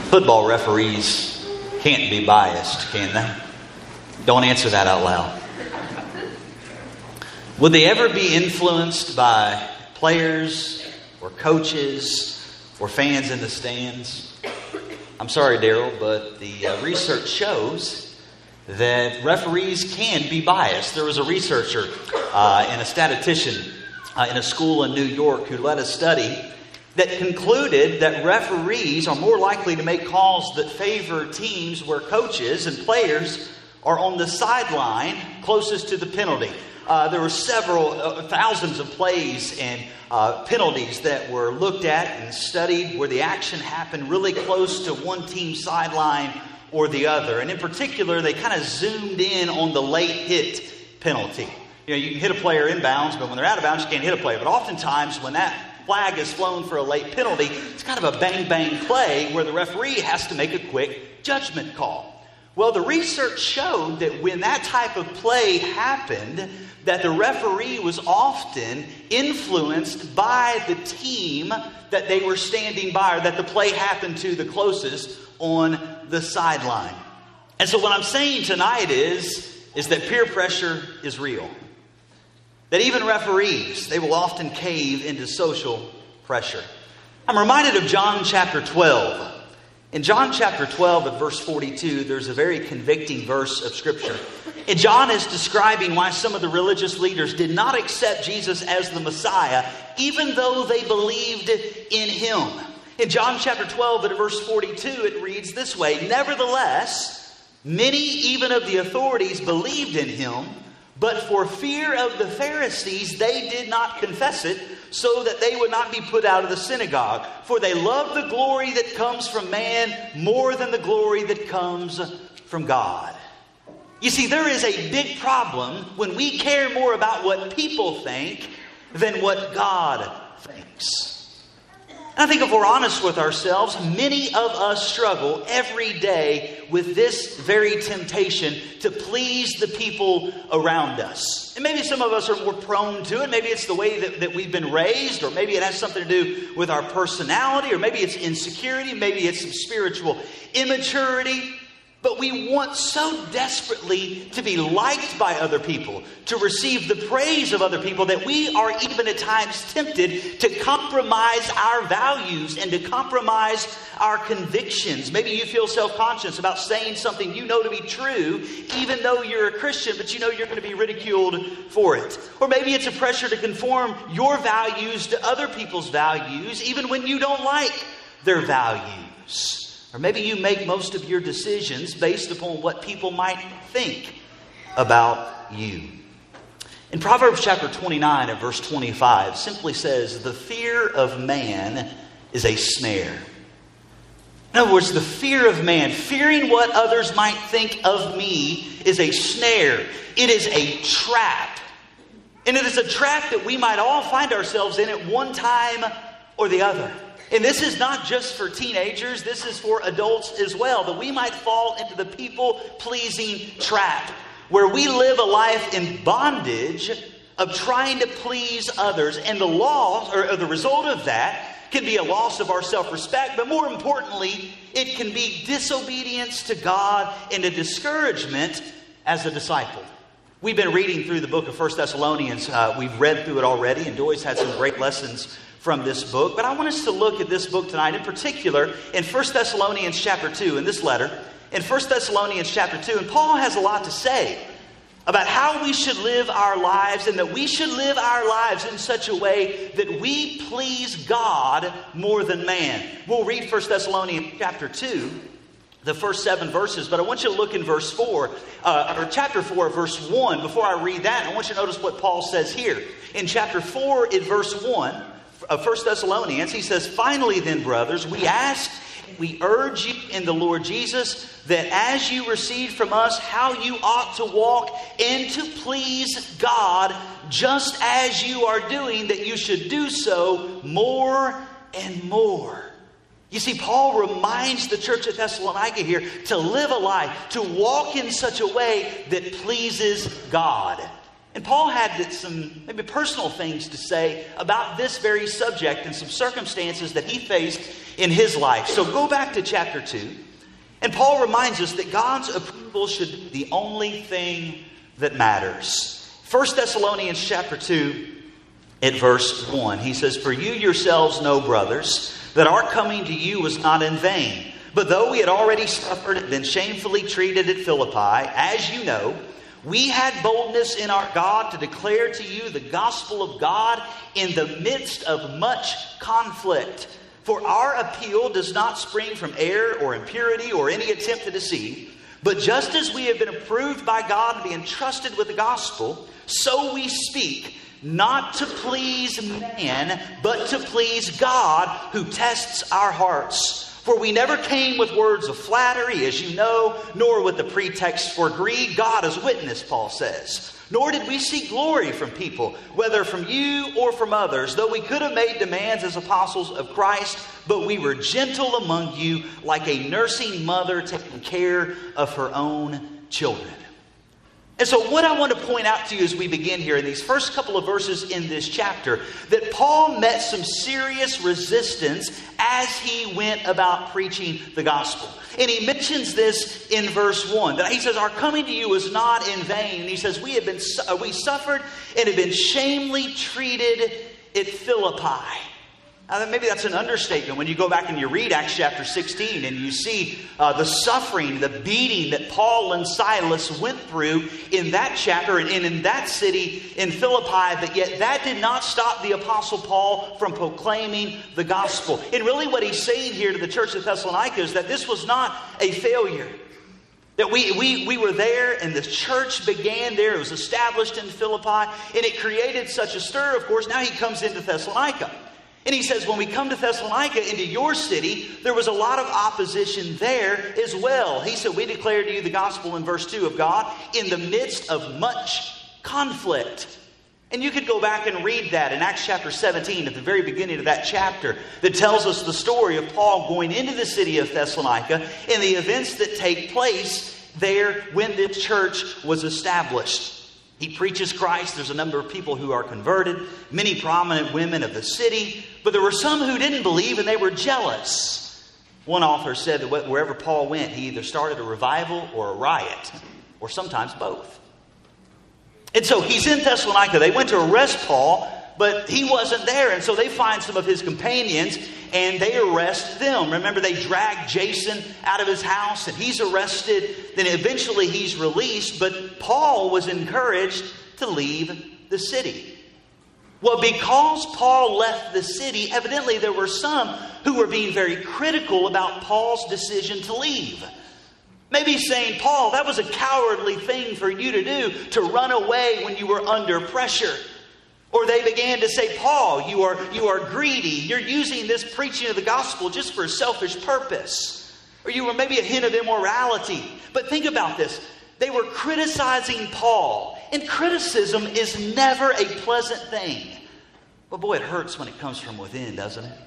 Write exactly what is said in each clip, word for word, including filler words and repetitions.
Football referees can't be biased, can they? Don't answer that out loud. Would they ever be influenced by players or coaches or fans in the stands? I'm sorry, Daryl, but the uh, research shows that referees can be biased. There was a researcher uh, and a statistician uh, in a school in New York who led a study that concluded that referees are more likely to make calls that favor teams where coaches and players are on the sideline closest to the penalty. Uh, there were several uh, thousands of plays and uh, penalties that were looked at and studied where the action happened really close to one team's sideline or the other. And in particular, they kind of zoomed in on the late hit penalty. You know, you can hit a player inbounds, but when they're out of bounds, you can't hit a player. But oftentimes when that flag is flown for a late penalty, it's kind of a bang-bang play where the referee has to make a quick judgment call. Well, the research showed that when that type of play happened, that the referee was often influenced by the team that they were standing by, or that the play happened to the closest on the sideline. And so what I'm saying tonight is, is that peer pressure is real. That even referees, they will often cave into social pressure. I'm reminded of John chapter twelve. In John chapter twelve at verse forty-two, there's a very convicting verse of Scripture. And John is describing why some of the religious leaders did not accept Jesus as the Messiah, even though they believed in Him. In John chapter twelve at verse forty-two, it reads this way: "Nevertheless, many even of the authorities believed in Him, but for fear of the Pharisees, they did not confess it, so that they would not be put out of the synagogue. For they love the glory that comes from man more than the glory that comes from God." You see, there is a big problem when we care more about what people think than what God thinks. And I think if we're honest with ourselves, many of us struggle every day with this very temptation to please the people around us. And maybe some of us are more prone to it. Maybe it's the way that, that we've been raised, or maybe it has something to do with our personality, or maybe it's insecurity, maybe it's some spiritual immaturity. But we want so desperately to be liked by other people, to receive the praise of other people, that we are even at times tempted to compromise our values and to compromise our convictions. Maybe you feel self-conscious about saying something you know to be true, even though you're a Christian, but you know you're going to be ridiculed for it. Or maybe it's a pressure to conform your values to other people's values, even when you don't like their values. Or maybe you make most of your decisions based upon what people might think about you. In Proverbs chapter twenty-nine and verse twenty-five simply says, "The fear of man is a snare." In other words, the fear of man, fearing what others might think of me, is a snare. It is a trap. And it is a trap that we might all find ourselves in at one time or the other. And this is not just for teenagers, this is for adults as well, that we might fall into the people-pleasing trap, where we live a life in bondage of trying to please others. And the loss, or the result of that, can be a loss of our self-respect, but more importantly, it can be disobedience to God and a discouragement as a disciple. We've been reading through the book of First Thessalonians. Uh, we've read through it already, and Doy's had some great lessons from this book. But I want us to look at this book tonight, in particular in First Thessalonians chapter two, in this letter, in First Thessalonians chapter two. And Paul has a lot to say about how we should live our lives, and that we should live our lives in such a way that we please God more than man. We'll read First Thessalonians chapter two, the first seven verses, but I want you to look in verse four, uh, or chapter four, verse one. Before I read that, I want you to notice what Paul says here. In chapter four, in verse one, of First Thessalonians, he says, "Finally then, brothers, we ask, we urge you in the Lord Jesus, that as you received from us how you ought to walk and to please God, just as you are doing, that you should do so more and more." You see, Paul reminds the church at Thessalonica here to live a life, to walk in such a way that pleases God. And Paul had some maybe personal things to say about this very subject and some circumstances that he faced in his life. So go back to chapter two. And Paul reminds us that God's approval should be the only thing that matters. First Thessalonians chapter two at verse one. He says, "For you yourselves know, brothers, that our coming to you was not in vain. But though we had already suffered and been shamefully treated at Philippi, as you know, we had boldness in our God to declare to you the gospel of God in the midst of much conflict. For our appeal does not spring from error or impurity or any attempt to deceive. But just as we have been approved by God to be entrusted with the gospel, so we speak, not to please man, but to please God, who tests our hearts. For we never came with words of flattery, as you know, nor with the pretext for greed. God is witness," Paul says. "Nor did we seek glory from people, whether from you or from others, though we could have made demands as apostles of Christ, but we were gentle among you, like a nursing mother taking care of her own children." And so what I want to point out to you as we begin here in these first couple of verses in this chapter, that Paul met some serious resistance as he went about preaching the gospel. And he mentions this in verse one, that he says, "Our coming to you was not in vain." And he says, we have been we suffered and have been shamefully treated at Philippi. Now, maybe that's an understatement when you go back and you read Acts chapter sixteen and you see uh, the suffering, the beating that Paul and Silas went through in that chapter and in that city in Philippi. But yet that did not stop the Apostle Paul from proclaiming the gospel. And really what he's saying here to the church of Thessalonica is that this was not a failure. That we, we, we were there and the church began there. It was established in Philippi and it created such a stir, of course. Now he comes into Thessalonica. And he says, when we come to Thessalonica, into your city, there was a lot of opposition there as well. He said, we declare to you the gospel in verse two of God in the midst of much conflict. And you could go back and read that in Acts chapter seventeen, at the very beginning of that chapter, that tells us the story of Paul going into the city of Thessalonica and the events that take place there when this church was established. He preaches Christ. There's a number of people who are converted, many prominent women of the city, but there were some who didn't believe and they were jealous. One author said that wherever Paul went, he either started a revival or a riot, or sometimes both. And so he's in Thessalonica. They went to arrest Paul, but he wasn't there. And so they find some of his companions and they arrest them. Remember, they drag Jason out of his house and he's arrested. Then eventually he's released. But Paul was encouraged to leave the city. Well, because Paul left the city, evidently there were some who were being very critical about Paul's decision to leave. Maybe saying, Paul, that was a cowardly thing for you to do, to run away when you were under pressure. Or they began to say, Paul, you are, you are greedy. You're using this preaching of the gospel just for a selfish purpose. Or you were maybe a hint of immorality. But think about this. They were criticizing Paul. And criticism is never a pleasant thing. But boy, it hurts when it comes from within, doesn't it?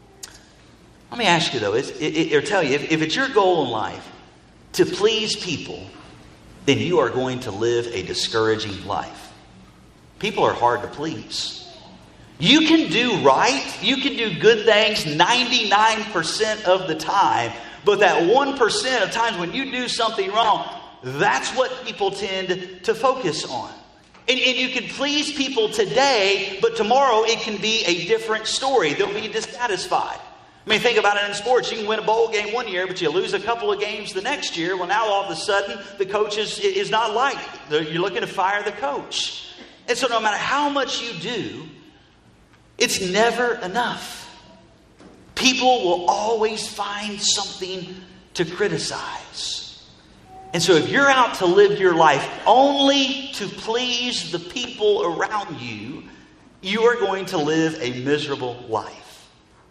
Let me ask you though, is, it, it, or tell you, if, if it's your goal in life to please people, then you are going to live a discouraging life. People are hard to please. You can do right. You can do good things ninety-nine percent of the time. But that one percent of times when you do something wrong, that's what people tend to focus on. And, and you can please people today, but tomorrow it can be a different story. They'll be dissatisfied. I mean, think about it in sports. You can win a bowl game one year, but you lose a couple of games the next year. Well, now all of a sudden, the coach is, is not liked. You're looking to fire the coach. And so no matter how much you do, it's never enough. People will always find something to criticize. And so if you're out to live your life only to please the people around you, you are going to live a miserable life.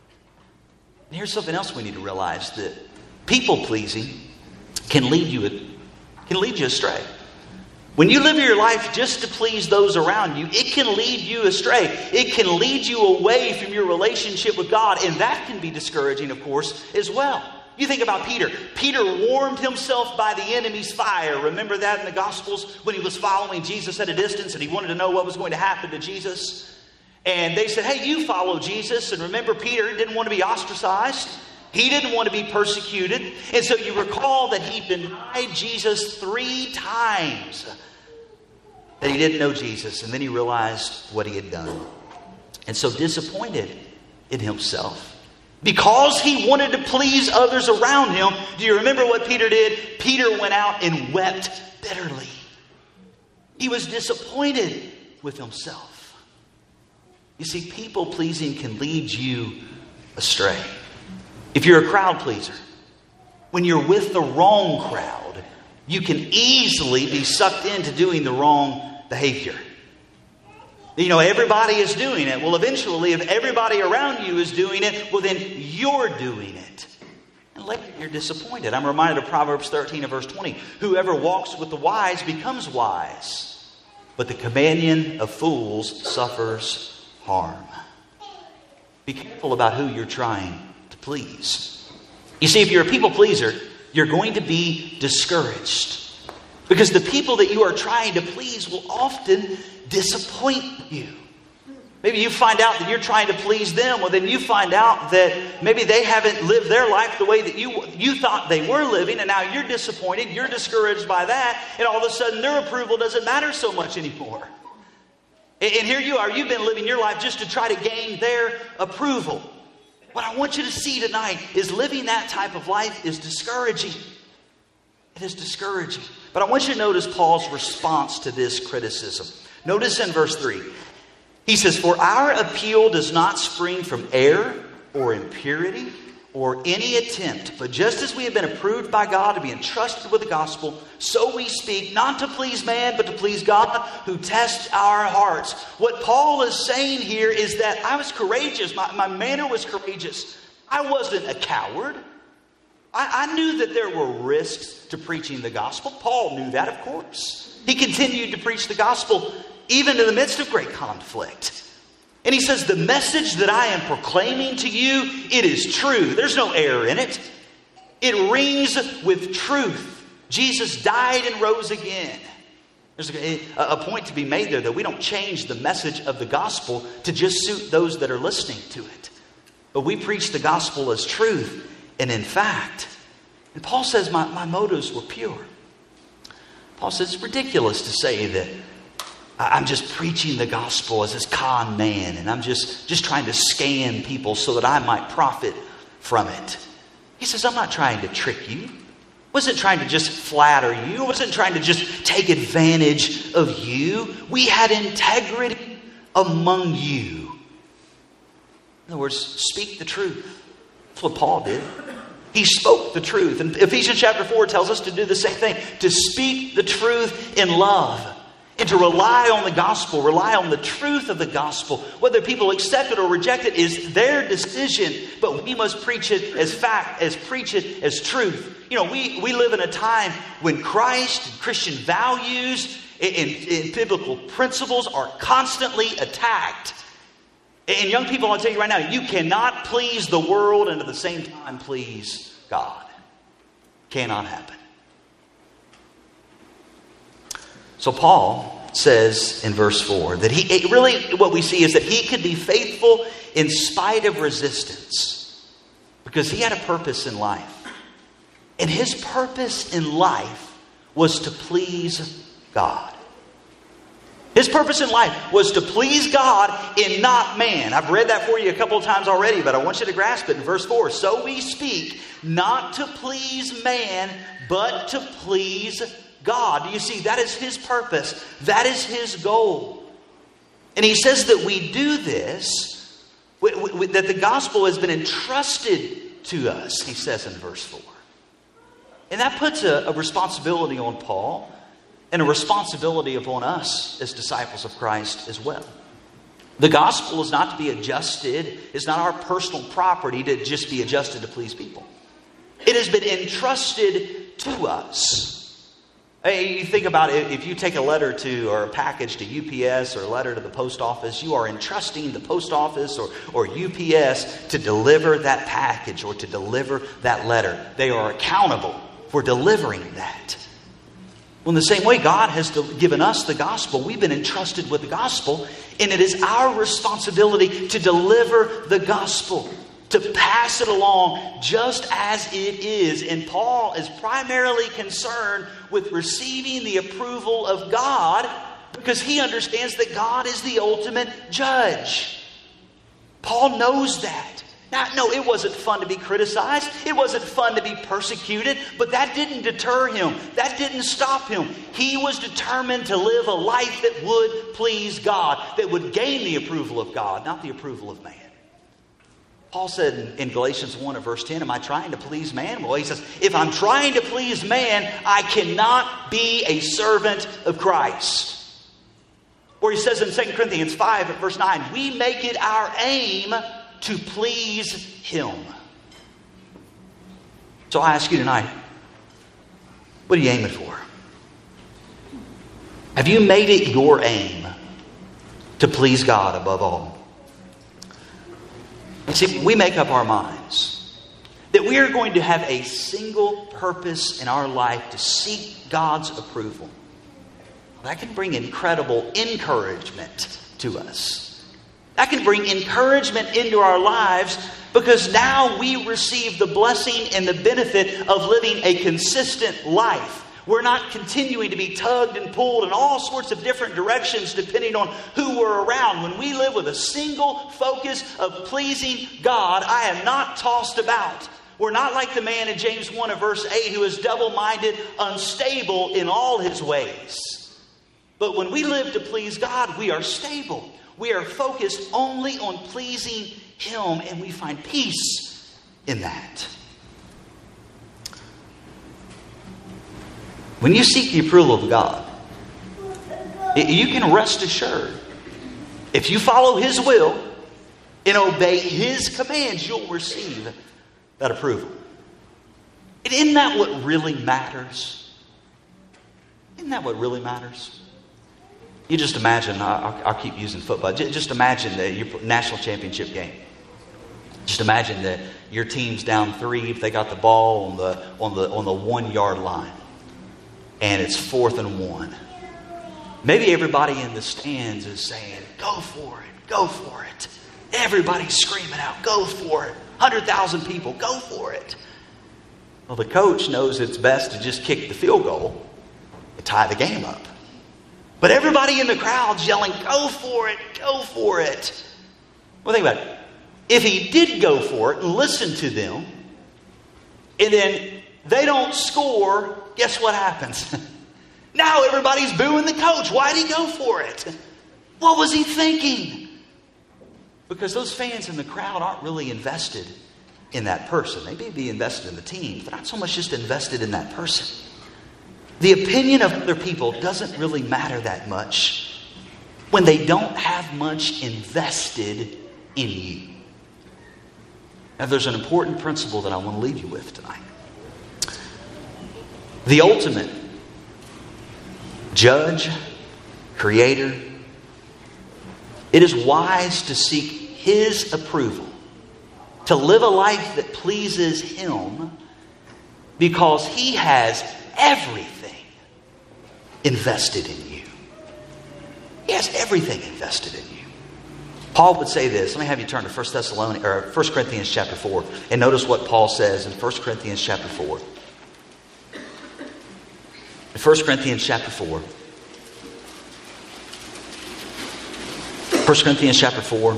And here's something else we need to realize, that people-pleasing can lead you, can lead you astray. When you live your life just to please those around you, it can lead you astray. It can lead you away from your relationship with God. And that can be discouraging, of course, as well. You think about Peter. Peter warmed himself by the enemy's fire. Remember that in the Gospels when he was following Jesus at a distance and he wanted to know what was going to happen to Jesus? And they said, hey, you follow Jesus. And remember, Peter didn't want to be ostracized. He didn't want to be persecuted. And so you recall that he denied Jesus three times. That he didn't know Jesus. And then he realized what he had done. And so disappointed in himself, because he wanted to please others around him. Do you remember what Peter did? Peter went out and wept bitterly. He was disappointed with himself. You see, people pleasing can lead you astray. If you're a crowd pleaser, when you're with the wrong crowd, you can easily be sucked into doing the wrong behavior. You know, everybody is doing it. Well, eventually, if everybody around you is doing it, well, then you're doing it. And later, you're disappointed. I'm reminded of Proverbs thirteen and verse twenty. Whoever walks with the wise becomes wise, but the companion of fools suffers harm. Be careful about who you're trying to please. You see, if you're a people pleaser, you're going to be discouraged. Because the people that you are trying to please will often disappoint you. Maybe you find out that you're trying to please them. Well, then you find out that maybe they haven't lived their life the way that you, you thought they were living. And now you're disappointed. You're discouraged by that. And all of a sudden their approval doesn't matter so much anymore. And, and here you are. You've been living your life just to try to gain their approval. What I want you to see tonight is living that type of life is discouraging. It is discouraging. But I want you to notice Paul's response to this criticism. Notice in verse three. He says, for our appeal does not spring from error or impurity or any attempt, but just as we have been approved by God to be entrusted with the gospel, so we speak, not to please man, but to please God who tests our hearts. What Paul is saying here is that I was courageous. My, my manner was courageous. I wasn't a coward. I, I knew that there were risks to preaching the gospel. Paul knew that, of course. He continued to preach the gospel even in the midst of great conflict. And he says, the message that I am proclaiming to you, it is true. There's no error in it. It rings with truth. Jesus died and rose again. There's a, a point to be made there that we don't change the message of the gospel to just suit those that are listening to it. But we preach the gospel as truth and in fact. And Paul says, my, my motives were pure. Paul says, it's ridiculous to say that I'm just preaching the gospel as this con man, and I'm just, just trying to scam people so that I might profit from it. He says, I'm not trying to trick you. I wasn't trying to just flatter you. I wasn't trying to just take advantage of you. We had integrity among you. In other words, speak the truth. That's what Paul did. He spoke the truth. And Ephesians chapter four tells us to do the same thing. To speak the truth in love. And to rely on the gospel, rely on the truth of the gospel. Whether people accept it or reject it is their decision. But we must preach it as fact, as preach it as truth. You know, we, we live in a time when Christ and Christian values and, and, and biblical principles are constantly attacked. And young people, I'll tell you right now, you cannot please the world and at the same time please God. Cannot happen. So Paul says in verse four that he really, what we see is that he could be faithful in spite of resistance because he had a purpose in life. And his purpose in life was to please God. His purpose in life was to please God and not man. I've read that for you a couple of times already, but I want you to grasp it in verse four. So we speak not to please man, but to please God. You see, that is his purpose. That is his goal. And he says that we do this, we, we, that the gospel has been entrusted to us, he says in verse four. And that puts a, a responsibility on Paul and a responsibility upon us as disciples of Christ as well. The gospel is not to be adjusted. It's not our personal property to just be adjusted to please people. It has been entrusted to us. Hey, you think about it, if you take a letter to or a package to U P S or a letter to the post office, you are entrusting the post office or, or U P S to deliver that package or to deliver that letter. They are accountable for delivering that. Well, in the same way, God has given us the gospel. We've been entrusted with the gospel, and it is our responsibility to deliver the gospel, to pass it along just as it is. And Paul is primarily concerned with receiving the approval of God because he understands that God is the ultimate judge. Paul knows that. Now, no, it wasn't fun to be criticized. It wasn't fun to be persecuted, but that didn't deter him. That didn't stop him. He was determined to live a life that would please God, that would gain the approval of God, not the approval of man. Paul said in Galatians one and verse ten, am I trying to please man? Well, he says, if I'm trying to please man, I cannot be a servant of Christ. Or he says in Second Corinthians five at verse nine, we make it our aim to please Him. So I ask you tonight, what are you aiming for? Have you made it your aim to please God above all? And see, we make up our minds that we are going to have a single purpose in our life to seek God's approval. That can bring incredible encouragement to us. That can bring encouragement into our lives because now we receive the blessing and the benefit of living a consistent life. We're not continuing to be tugged and pulled in all sorts of different directions depending on who we're around. When we live with a single focus of pleasing God, I am not tossed about. We're not like the man in James one and verse eight who is double-minded, unstable in all his ways. But when we live to please God, we are stable. We are focused only on pleasing Him, and we find peace in that. When you seek the approval of God, you can rest assured, if you follow His will and obey His commands, you'll receive that approval. And isn't that what really matters? Isn't that what really matters? You just imagine, I'll, I'll keep using football, just imagine the, your national championship game. Just imagine that your team's down three, if they got the ball on the, on the, on the one yard line. And it's fourth and one. Maybe everybody in the stands is saying, go for it, go for it. Everybody's screaming out, go for it. one hundred thousand people, go for it. Well, the coach knows it's best to just kick the field goal and tie the game up. But everybody in the crowd's yelling, go for it, go for it. Well, think about it. If he did go for it and listen to them, and then they don't score, guess what happens? Now everybody's booing the coach. Why did he go for it? What was he thinking? Because those fans in the crowd aren't really invested in that person. They may be invested in the team, but not so much just invested in that person. The opinion of other people doesn't really matter that much when they don't have much invested in you. Now, there's an important principle that I want to leave you with tonight. The ultimate judge, creator, it is wise to seek His approval, to live a life that pleases Him, because He has everything invested in you. He has everything invested in you. Paul would say this. Let me have you turn to First Thessalonians or First Corinthians chapter four, and notice what Paul says in First Corinthians chapter four. In First Corinthians chapter four. First Corinthians chapter four.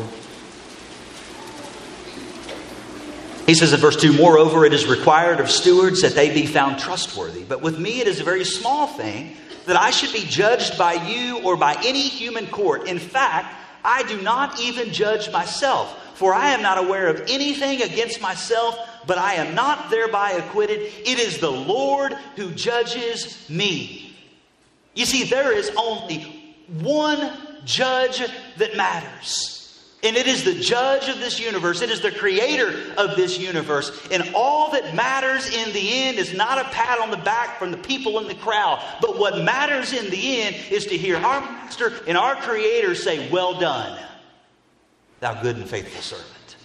He says in verse two, moreover, it is required of stewards that they be found trustworthy. But with me it is a very small thing that I should be judged by you or by any human court. In fact, I do not even judge myself, for I am not aware of anything against myself, but I am not thereby acquitted. It is the Lord who judges me. You see, there is only one judge that matters. And it is the judge of this universe. It is the creator of this universe. And all that matters in the end is not a pat on the back from the people in the crowd. But what matters in the end is to hear our master and our creator say, "Well done, thou good and faithful servant."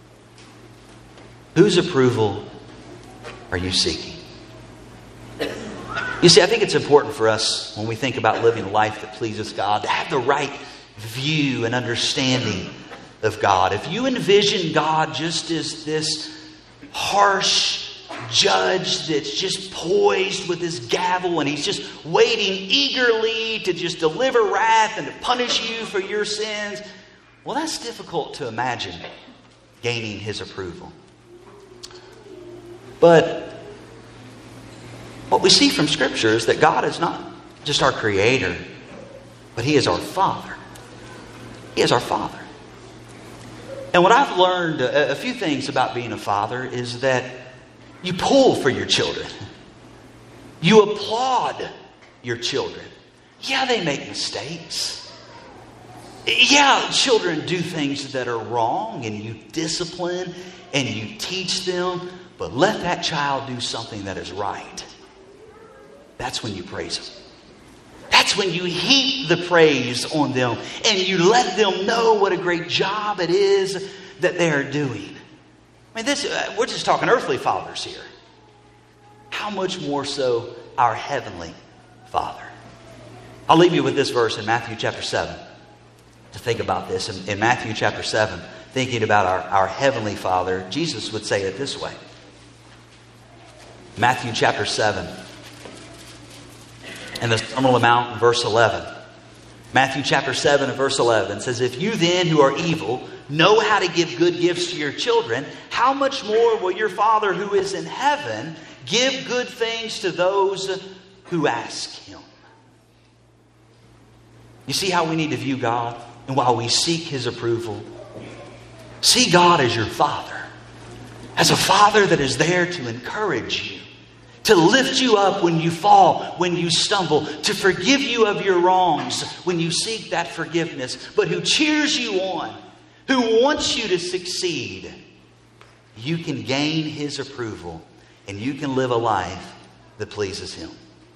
Whose approval are you seeking? You see, I think it's important for us when we think about living a life that pleases God to have the right view and understanding of God. If you envision God just as this harsh judge that's just poised with his gavel and he's just waiting eagerly to just deliver wrath and to punish you for your sins, well, that's difficult to imagine gaining his approval. But what we see from Scripture is that God is not just our creator, but he is our Father. He is our Father. And what I've learned, a, a few things about being a father, is that you pull for your children. You applaud your children. Yeah, they make mistakes. Yeah, children do things that are wrong, and you discipline and you teach them, but let that child do something that is right. That's when you praise them. That's when you heap the praise on them and you let them know what a great job it is that they are doing. I mean, this uh, we're just talking earthly fathers here. How much more so our heavenly Father? I'll leave you with this verse in Matthew chapter seven to think about this. In, in Matthew chapter seven, thinking about our, our heavenly Father, Jesus would say it this way. Matthew chapter seven. And the Sermon on the Mount, verse eleven. Matthew chapter seven and verse eleven says, "If you then who are evil know how to give good gifts to your children, how much more will your Father who is in heaven give good things to those who ask him?" You see how we need to view God? And while we seek his approval, see God as your Father. As a Father that is there to encourage you, to lift you up when you fall, when you stumble, to forgive you of your wrongs when you seek that forgiveness, but who cheers you on, who wants you to succeed. You can gain his approval and you can live a life that pleases him.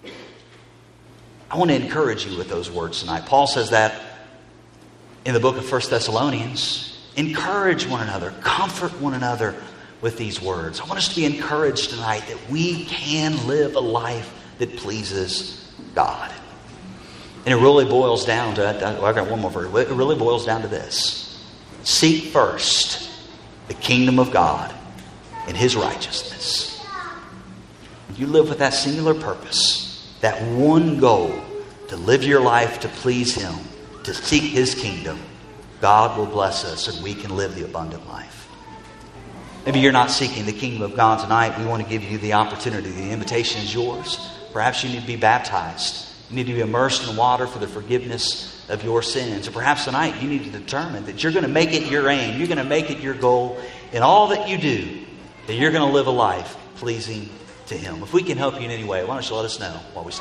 I want to encourage you with those words tonight. Paul says that in the book of First Thessalonians. Encourage one another, comfort one another with these words. I want us to be encouraged tonight that we can live a life that pleases God. And it really boils down to, I got one more verse. It really boils down to this. Seek first the kingdom of God and his righteousness. You live with that singular purpose, that one goal, to live your life to please him, to seek his kingdom. God will bless us and we can live the abundant life. Maybe you're not seeking the kingdom of God tonight. We want to give you the opportunity. The invitation is yours. Perhaps you need to be baptized. You need to be immersed in water for the forgiveness of your sins. Or perhaps tonight you need to determine that you're going to make it your aim. You're going to make it your goal in all that you do, that you're going to live a life pleasing to him. If we can help you in any way, why don't you let us know while we stand.